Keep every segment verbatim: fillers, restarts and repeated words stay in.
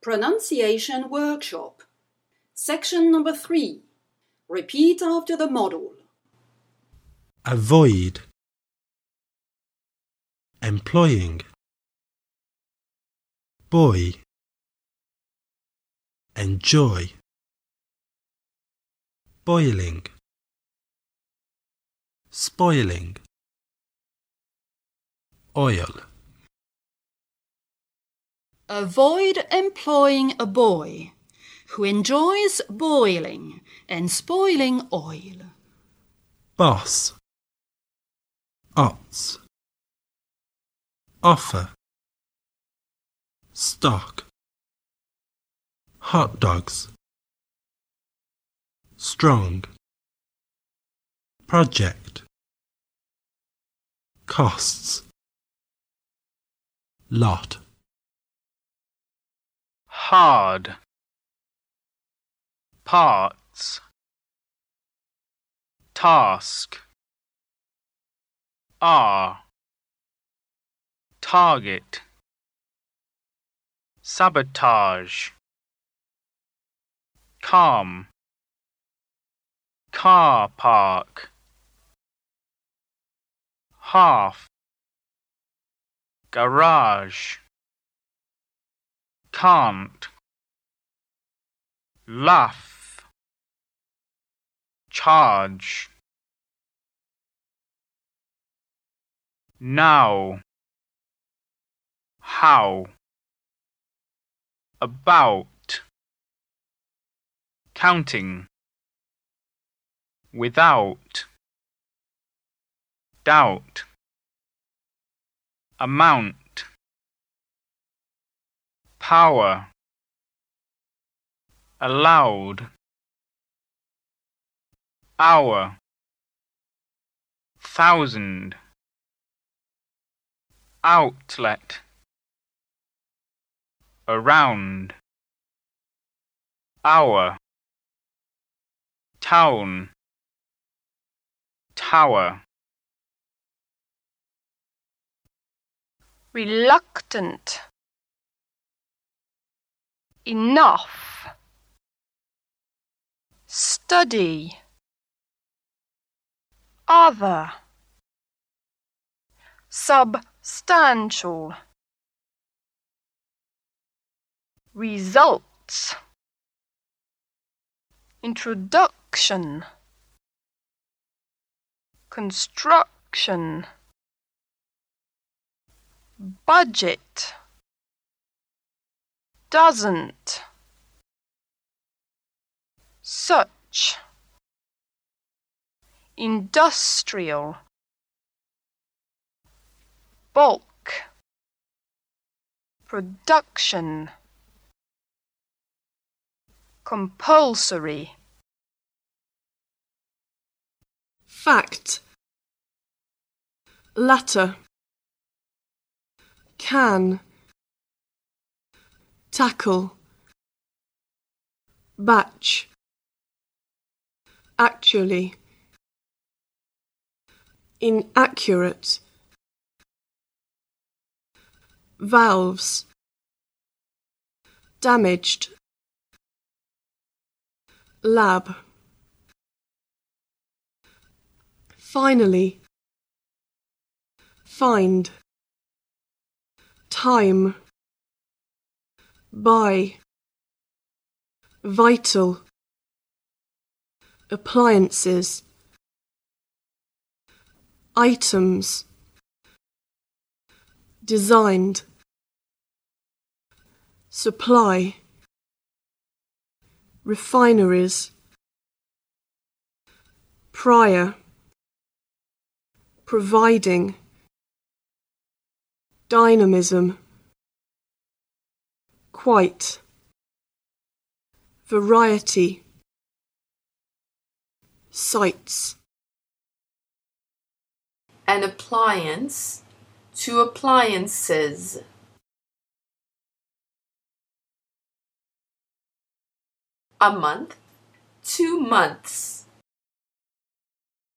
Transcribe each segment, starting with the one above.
Pronunciation Workshop. Section number three. Repeat after the model. Avoid, employing, boy, enjoy, boiling, spoiling, oil. Avoid employing a boy who enjoys boiling and spoiling oil. Boss, odds, offer, stock, hot dogs, strong, project, costs, lot. Hard, parts, task, are, target, sabotage, calm, car park, half, garage, can't, laugh, charge, now, how, about, counting, without, doubt, amount, power, allowed, hour, thousand, outlet, around, hour, town, tower. Reluctant, enough, study, other, substantial, results, introduction, construction, budget, doesn't, such, industrial, bulk, production, compulsory. Fact, latter, can, tackle, batch, actually, inaccurate, valves, damaged, lab. Finally, find, time, buy, vital, appliances, items, designed, supply, refineries, prior, providing, dynamism, quite, variety, sites. An appliance to appliances. A month, two months.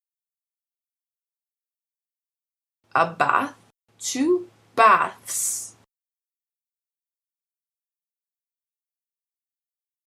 A bath, two baths.